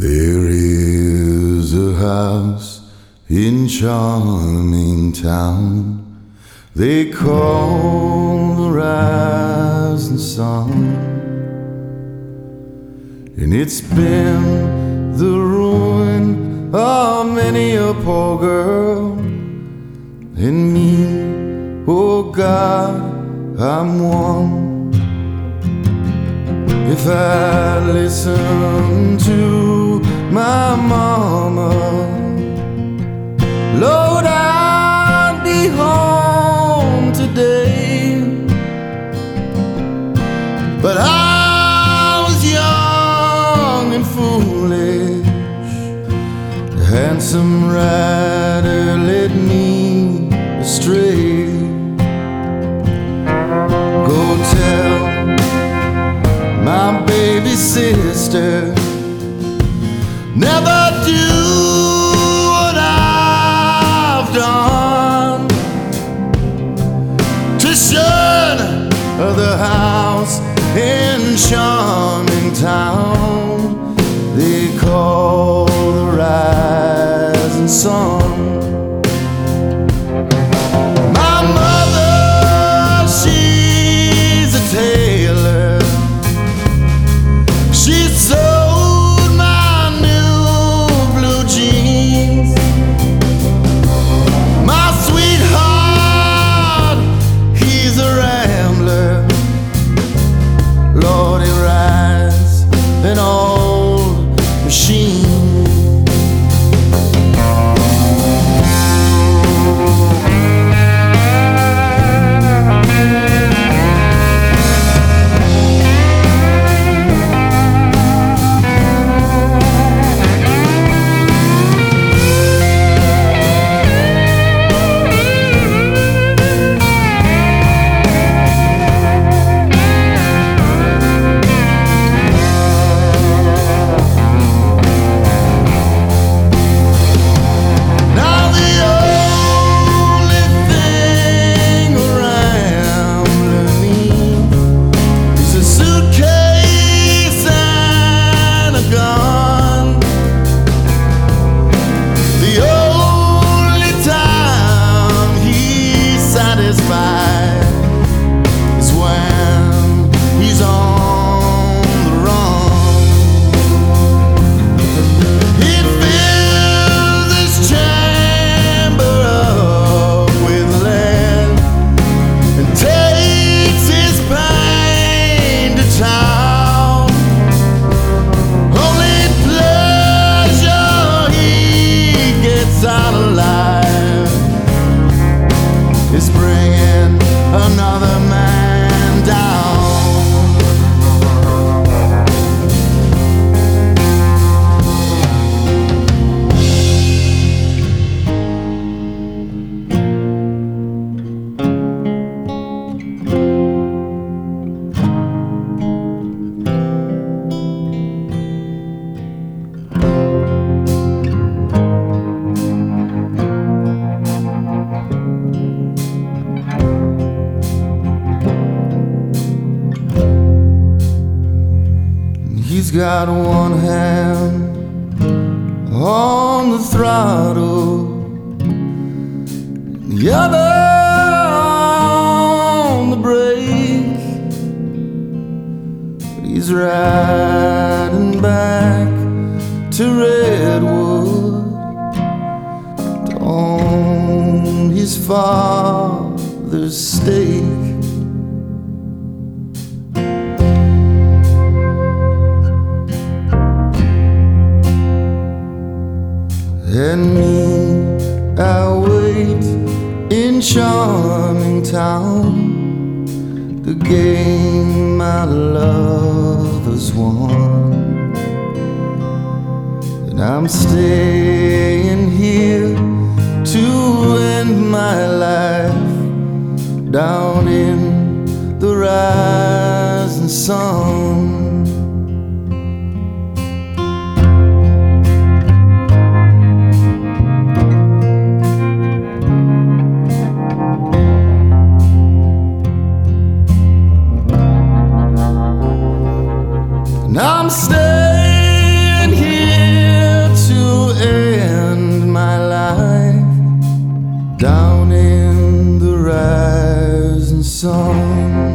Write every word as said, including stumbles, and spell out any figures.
There is a house in charming town they call the rising sun, and it's been the ruin of many a poor girl and me. Oh God, I'm one. If I listen to my mama, Lord, I'd be home today. But I was young and foolish. The handsome rider led me astray. Go tell my baby sister, never do what I've done to shun the house in charming town they call the rising sun. My mother, she's a tailor. She sewed my new blue jeans. My sweetheart, he's a rambler. Lord, he rides an old machine. It's bringing another man down. He's got one hand on the throttle, the other on the brake. But he's riding back to Redwood to own his father's stake. And me, I wait in charming town, the game my love has won. And I'm staying here to end my life down in the rising sun. I'm staying here down in the rising sun.